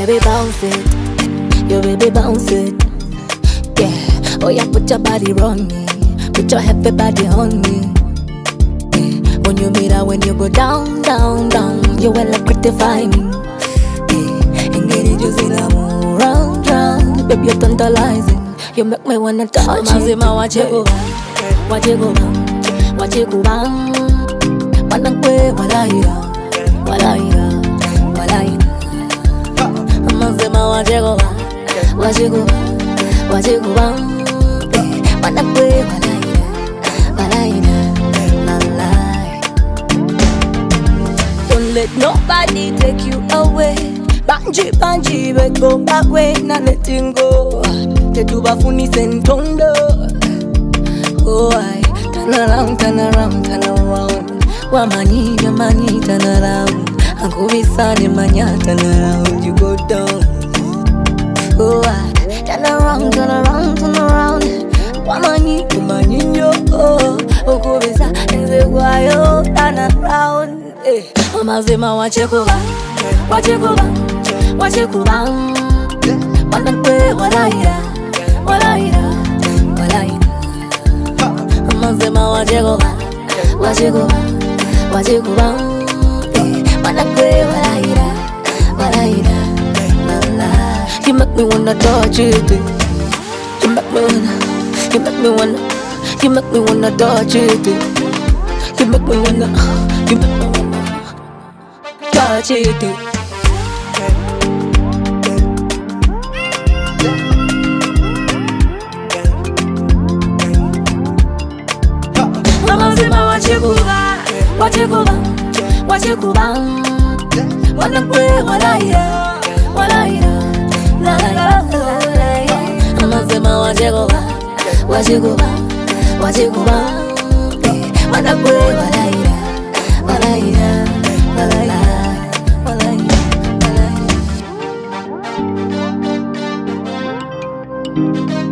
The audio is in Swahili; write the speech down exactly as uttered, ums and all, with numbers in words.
baby bounce it, your baby bounce it. Yeah, oh yeah, put your body on me, put your heavy body on me. Yeah. When you meet her, when you go down, down, down, you will electrify me. Yeah, and get it just in a move round, round, baby you're tantalizing, you make me wanna touch you. Watch it go bang, watch it go bang, watch it go bang. Manang kwe walaira, walaira, walaira. Mazema watch it go bang, watch it go bang, watch it go bang. Manang kwe walaira, walaira, la la. Don't let nobody take you away. Banji banji we go back way, na letting go. Tetuba funi sentondo. Oh I turn around, turn around, turn around. Wamani wamani turn around. Anko visani manya turn around. You go down. Oh I turn around, turn around, turn around. Wamani wamani yo. Oh anko visa enze guayo turn around. Eh, amazema wachekuba, wachekuba, wachekuba. Manang kwe walaira, walaira, walaira. Amazema wachekuba, wachekuba, wachekuba. Manang kwe walaira, walaira, walaira. You make me wanna touch it. You make me wanna, you make me wanna, you make me wanna touch it. You make me wanna, you make me wanna touch it. Amazema wachekuba, wachekuba, wachekuba. Manang kwe walaira, walaira, la la la la. Amazema wachekuba, wachekuba, wachekuba. Manang kwe walaira, walaira, walaira, walaira, walaira.